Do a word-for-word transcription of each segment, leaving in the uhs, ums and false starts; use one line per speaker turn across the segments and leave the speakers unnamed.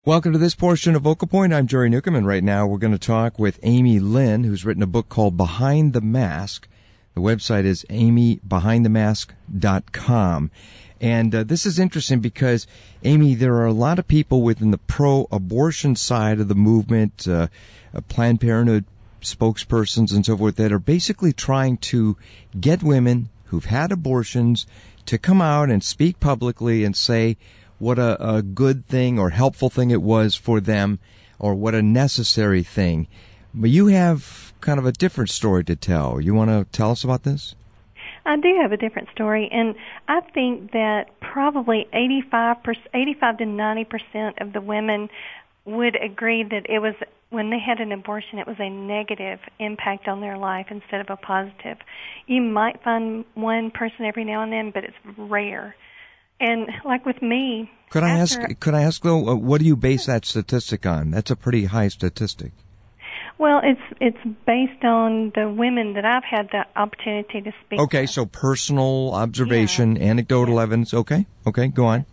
Welcome to this portion of Vocal Point. I'm Jerry Newcomb, and right now we're going to talk with Amy Lynn, who's written a book called Behind the Mask. The website is amy behind the mask dot com. And uh, this is interesting because, Amy, there are a lot of people within the pro-abortion side of the movement, uh, uh, Planned Parenthood spokespersons and so forth, that are basically trying to get women who've had abortions to come out and speak publicly and say what a, a good thing or helpful thing it was for them, or what a necessary thing. But you have kind of a different story to tell. You want to tell us about this?
I do have a different story, and I think that probably eighty-five percent, eighty-five to ninety percent of the women would agree that it was, when they had an abortion, it was a negative impact on their life instead of a positive. You might find one person every now and then, but it's rare. And like with me,
could I
after,
ask? Could I ask though? Uh, what do you base that statistic on? That's a pretty high statistic.
Well, it's it's based on the women that I've had the opportunity to speak.
Okay,
with.
so personal observation,
yeah.
anecdotal
yeah.
evidence. Okay, okay, go on.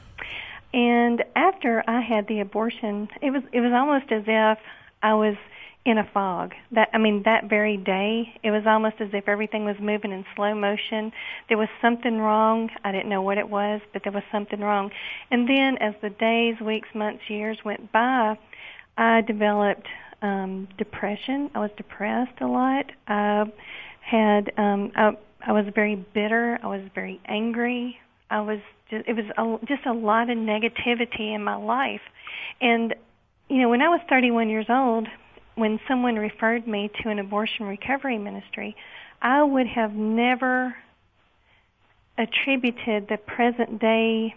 And after I had the abortion, it was it was almost as if I was in a fog. That I mean, that very day, it was almost as if everything was moving in slow motion. There was something wrong. I didn't know what it was, but there was something wrong. And then as the days, weeks, months, years went by, I developed um, depression. I was depressed a lot. I had um, I, I was very bitter. I was very angry. I was just, it was a, just a lot of negativity in my life. And you know, when I was thirty-one years old, when someone referred me to an abortion recovery ministry, I would have never attributed the present day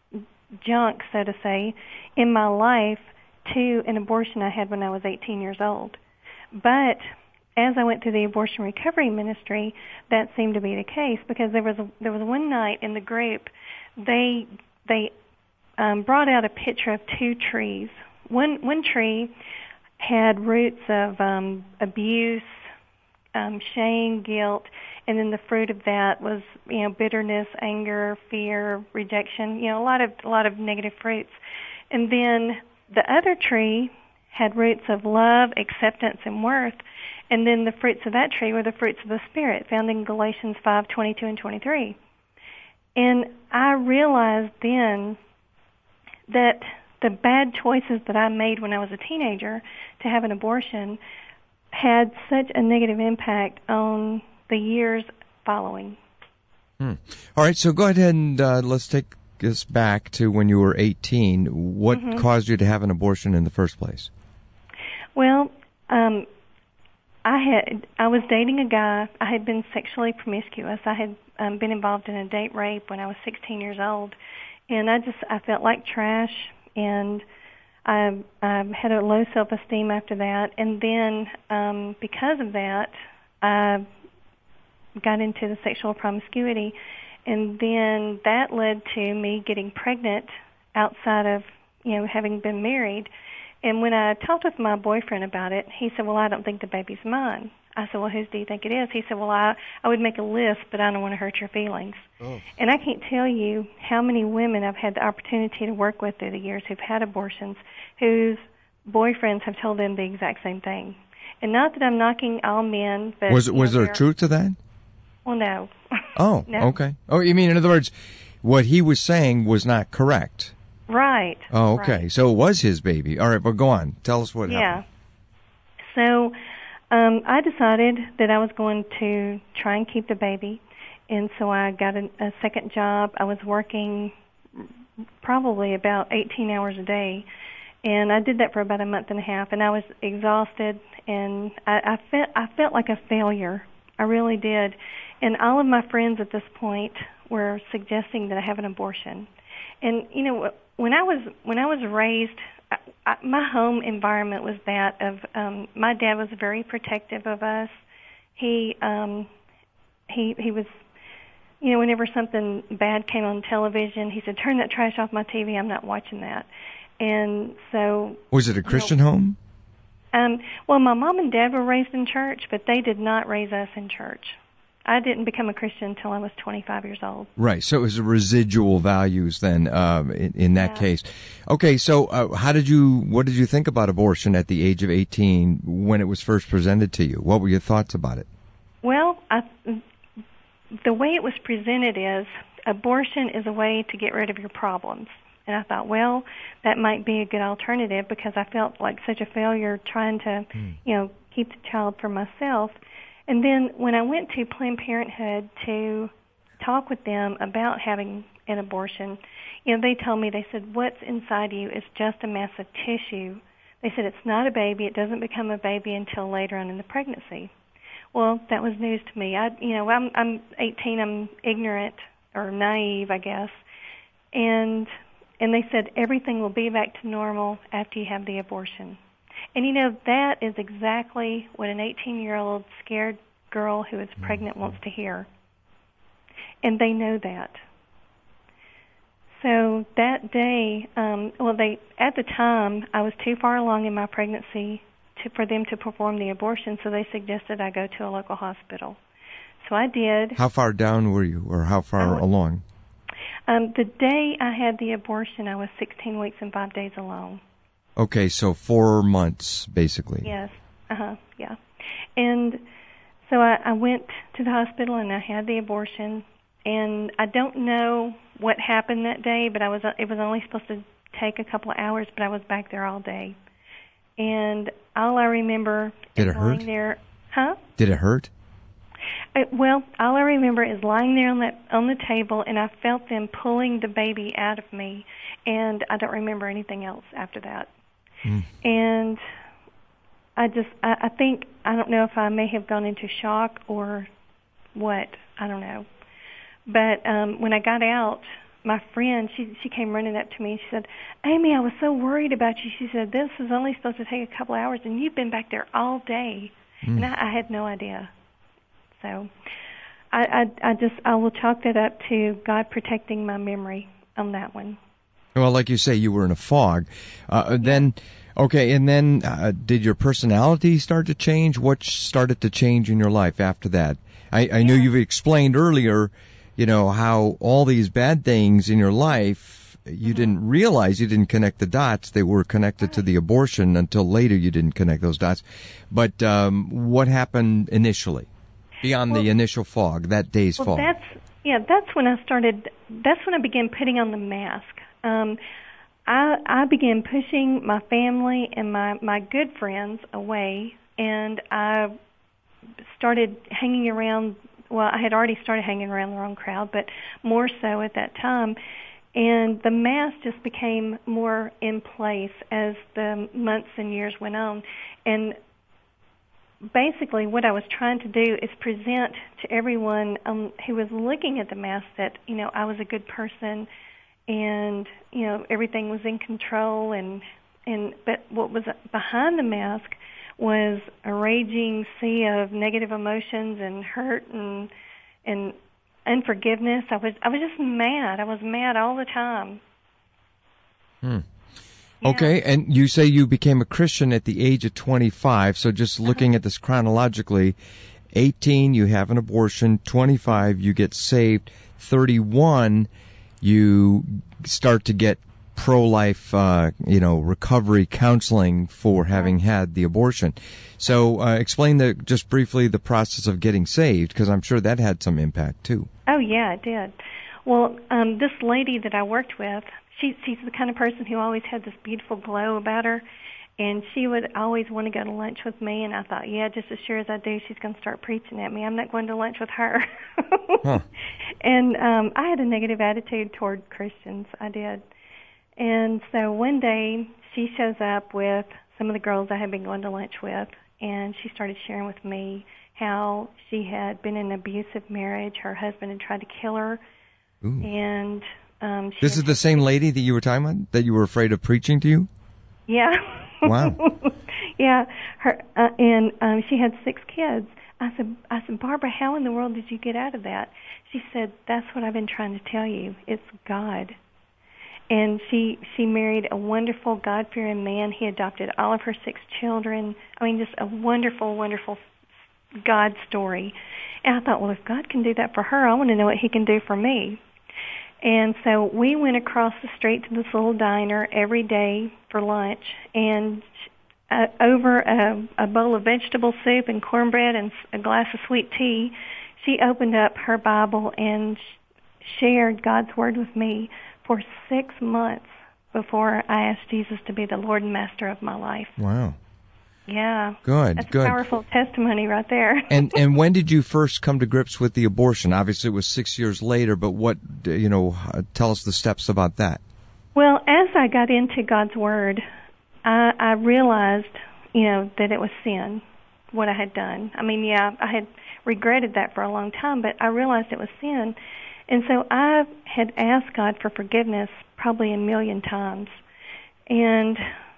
junk, so to say, in my life to an abortion I had when I was eighteen years old. But as I went to the abortion recovery ministry, that seemed to be the case, because there was a, there was one night in the group, they they um, brought out a picture of two trees. One one tree had roots of um, abuse, um, shame, guilt, and then the fruit of that was, you know, bitterness, anger, fear, rejection. You know, a lot of a lot of negative fruits. And then the other tree had roots of love, acceptance, and worth. And then the fruits of that tree were the fruits of the Spirit, found in Galatians five twenty-two and twenty-three. And I realized then that the bad choices that I made when I was a teenager to have an abortion had such a negative impact on the years following.
Hmm. All right, so go ahead and uh, let's take us back to when you were eighteen. What mm-hmm. caused you to have an abortion in the first place?
Well, um, I had I was dating a guy. I had been sexually promiscuous. I had um, been involved in a date rape when I was sixteen years old, and I just I felt like trash. And I, I had a low self-esteem after that. And then um, because of that, I got into the sexual promiscuity. And then that led to me getting pregnant outside of, you know, having been married. And when I talked with my boyfriend about it, he said, well, I don't think the baby's mine. I said, well, whose do you think it is? He said, well, I, I would make a list, but I don't want to hurt your feelings. Oh. And I can't tell you how many women I've had the opportunity to work with through the years who've had abortions, whose boyfriends have told them the exact same thing. And not that I'm knocking all men, but...
Was, was know, there truth to that?
Well, no.
Oh,
no.
Okay. Oh, you mean, in other words, what he was saying was not correct?
Right.
Oh, okay.
Right.
So it was his baby. All right, but go on. Tell us what
yeah.
happened.
So... Um, I decided that I was going to try and keep the baby, and so I got a, a second job. I was working probably about eighteen hours a day, and I did that for about a month and a half, and I was exhausted, and I, I felt I felt like a failure. I really did. And all of my friends at this point were suggesting that I have an abortion. And you know, when I was when I was raised, I, I, my home environment was that of um, my dad was very protective of us. He um, he he was, you know, whenever something bad came on television, he said, "Turn that trash off my T V. I'm not watching that." And so,
was it a Christian you know, home?
Um, well, my mom and dad were raised in church, but they did not raise us in church. I didn't become a Christian until I was twenty-five years old.
Right. So it was residual values then, um, in, in that
Yeah.
case. Okay. So, uh, how did you, what did you think about abortion at the age of eighteen when it was first presented to you? What were your thoughts about it?
Well, I, the way it was presented is abortion is a way to get rid of your problems. And I thought, well, that might be a good alternative because I felt like such a failure trying to, mm. you know, keep the child for myself. And then when I went to Planned Parenthood to talk with them about having an abortion, you know, they told me, they said, what's inside you is just a mass of tissue. They said it's not a baby. It doesn't become a baby until later on in the pregnancy. Well, that was news to me. I, you know, I'm, I'm eighteen. I'm ignorant or naive, I guess. And and they said everything will be back to normal after you have the abortion. And, you know, that is exactly what an eighteen-year-old scared girl who is pregnant wants to hear. And they know that. So that day, um, well, they at the time, I was too far along in my pregnancy to, for them to perform the abortion, so they suggested I go to a local hospital. So I did.
How far down were you, or how far
I,
along?
Um, the day I had the abortion, I was sixteen weeks and five days along.
Okay, so four months, basically.
Yes, uh-huh, yeah. And so I, I went to the hospital and I had the abortion, and I don't know what happened that day, but I was it was only supposed to take a couple of hours, but I was back there all day. And all I remember
Did
is
it
lying
hurt?
there. Huh?
Did it hurt?
I, well, all I remember is lying there on that on the table, and I felt them pulling the baby out of me, and I don't remember anything else after that. Mm. And I just, I, I think, I don't know if I may have gone into shock or what, I don't know. But um, when I got out, my friend, she she came running up to me and she said, Amy, I was so worried about you. She said, this is only supposed to take a couple hours, and you've been back there all day. Mm. And I, I had no idea. So I, I, I just, I will chalk that up to God protecting my memory on that one.
Well, like you say, you were in a fog. Uh, then, okay, and then uh, did your personality start to change? What started to change in your life after that? I, I yeah. know you've explained earlier, you know, how all these bad things in your life, you mm-hmm. didn't realize, you didn't connect the dots. They were connected right. to the abortion until later you didn't connect those dots. But um, what happened initially, beyond well, the initial fog, that day's
well,
fog?
That's, yeah, that's when I started, that's when I began putting on the mask. Um, I, I began pushing my family and my, my good friends away, and I started hanging around, well, I had already started hanging around the wrong crowd, but more so at that time. And the mask just became more in place as the months and years went on. And basically what I was trying to do is present to everyone um, who was looking at the mask that, you know, I was a good person, and, you know, everything was in control, and, and but what was behind the mask was a raging sea of negative emotions and hurt and and unforgiveness. I was I was just mad. I was mad all the time.
Hmm. Yeah. Okay, and you say you became a Christian at the age of twenty-five, so just looking uh-huh. at this chronologically, eighteen, you have an abortion, twenty-five, you get saved, thirty-one, you start to get pro-life, uh, you know, recovery counseling for having had the abortion. So uh, explain the just briefly the process of getting saved, because I'm sure that had some impact too.
Oh, yeah, it did. Well, um, this lady that I worked with, she, she's the kind of person who always had this beautiful glow about her, and she would always want to go to lunch with me, and I thought, yeah, just as sure as I do, she's going to start preaching at me. I'm not going to lunch with her. Huh. And um, I had a negative attitude toward Christians. I did. And so one day she shows up with some of the girls I had been going to lunch with, and she started sharing with me how she had been in an abusive marriage. Her husband had tried to kill her. Ooh. And um, she
this is the same lady that you were talking about, that you were afraid of preaching to you?
Yeah.
Wow.
Yeah. Her uh, and um, she had six kids. I said, I said, Barbara, how in the world did you get out of that? She said, that's what I've been trying to tell you. It's God. And she she married a wonderful, God-fearing man. He adopted all of her six children. I mean, just a wonderful, wonderful God's story. And I thought, well, if God can do that for her, I want to know what he can do for me. And so we went across the street to this little diner every day for lunch, and uh, over a, a bowl of vegetable soup and cornbread and a glass of sweet tea, she opened up her Bible and sh- shared God's Word with me for six months before I asked Jesus to be the Lord and Master of my life.
Wow.
Yeah.
Good,
That's
good.
a powerful testimony right there.
and and when did you first come to grips with the abortion? Obviously, it was six years later, but what, you know, tell us the steps about that.
Well, as I got into God's Word, I, I realized, you know, that it was sin, what I had done. I mean, yeah, I had regretted that for a long time, but I realized it was sin. And so I had asked God for forgiveness probably a million times. And,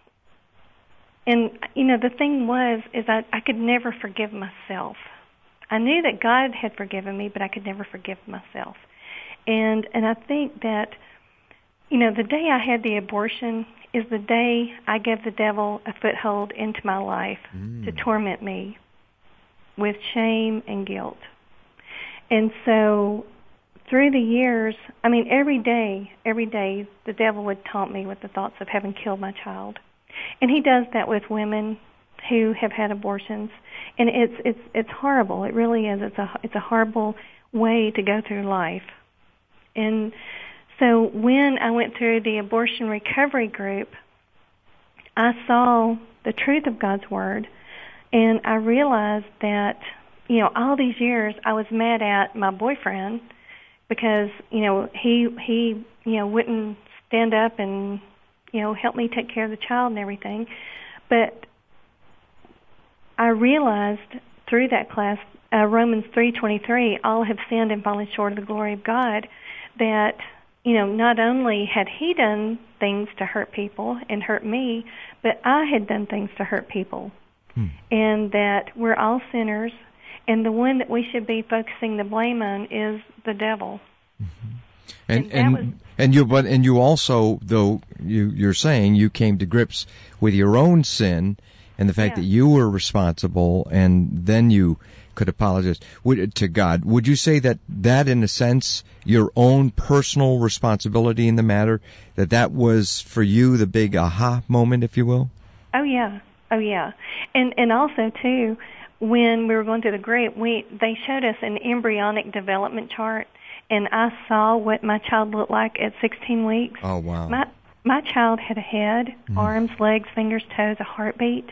and you know, the thing was, is I, I could never forgive myself. I knew that God had forgiven me, but I could never forgive myself. And and I think that, you know, the day I had the abortion is the day I gave the devil a foothold into my life mm. to torment me with shame and guilt. And so through the years, I mean, every day, every day, the devil would taunt me with the thoughts of having killed my child. And he does that with women who have had abortions. And it's it's it's horrible. It really is. It's a it's a horrible way to go through life. And so when I went through the abortion recovery group, I saw the truth of God's Word, and I realized that, you know, all these years I was mad at my boyfriend because, you know, he, he you know, wouldn't stand up and, you know, help me take care of the child and everything. But I realized through that class, uh, Romans three twenty-three, all have sinned and fallen short of the glory of God, that, you know, not only had he done things to hurt people and hurt me, but I had done things to hurt people. Hmm. And that we're all sinners, and the one that we should be focusing the blame on is the devil.
Mm-hmm. And and and, was, and you but and you also, though you you're saying you came to grips with your own sin and the fact yeah. that you were responsible, and then you could apologize would, to God. Would you say that that, in a sense, your own personal responsibility in the matter, that that was for you the big aha moment, if you will?
Oh yeah, oh yeah, and and also too, when we were going through the group, we they showed us an embryonic development chart, and I saw what my child looked like at sixteen weeks.
Oh wow!
My my child had a head, mm. arms, legs, fingers, toes, a heartbeat.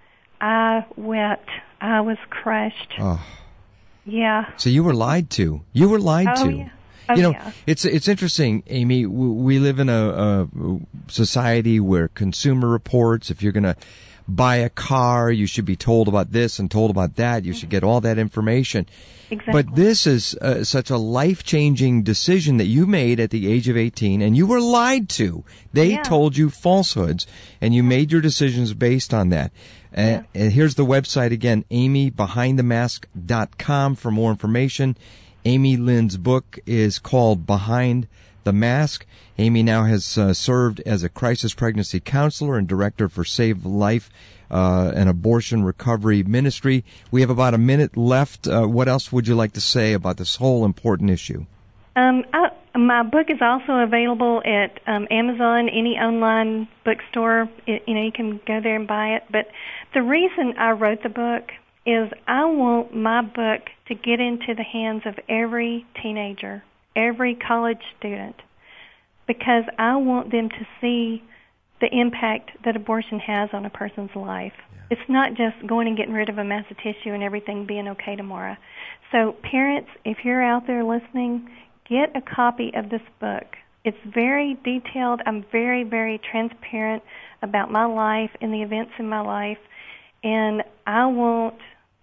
I wept. I was crushed.
Oh.
Yeah.
So you were lied to. You were lied
oh,
to.
Yeah. Oh,
you know,
yeah.
it's it's interesting, Amy. We live in a, a society where consumer reports. If you're going to buy a car, you should be told about this and told about that. You mm-hmm. should get all that information.
Exactly.
But this is uh, such a life-changing decision that you made at the age of eighteen, and you were lied to. They
yeah.
told you falsehoods, and you made your decisions based on that. Yeah. Uh, and here's the website again, amy behind the mask dot com for more information. Amy Lynn's book is called Behind the Mask. Amy now has uh, served as a crisis pregnancy counselor and director for Save Life, uh, an abortion recovery ministry. We have about a minute left. Uh, what else would you like to say about this whole important issue?
Um, I, my book is also available at um, Amazon, any online bookstore. It, you know, you can go there and buy it. But the reason I wrote the book is I want my book to get into the hands of every teenager, every college student, because I want them to see the impact that abortion has on a person's life. Yeah. It's not just going and getting rid of a mass of tissue and everything being okay tomorrow. So parents, if you're out there listening, get a copy of this book. It's very detailed. I'm very, very transparent about my life and the events in my life. And I want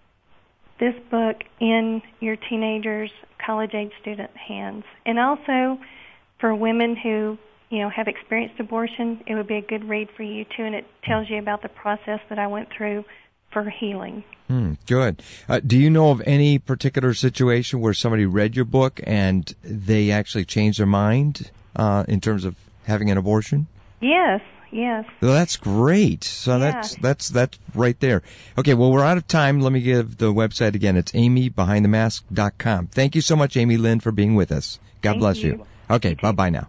this book in your teenagers, college-age student hands. And also for women who, you know, have experienced abortion, it would be a good read for you too, and it tells you about the process that I went through for healing.
Hmm, good. Uh, do you know of any particular situation where somebody read your book and they actually changed their mind uh, in terms of having an abortion?
Yes, Yes.
Well, that's great. So
Yeah.
that's that's that's right there. Okay, well, we're out of time. Let me give the website again. It's amy behind the mask dot com. Thank you so much, Amy Lynn, for being with us. God
Thank
bless
you.
you. Okay, bye-bye now.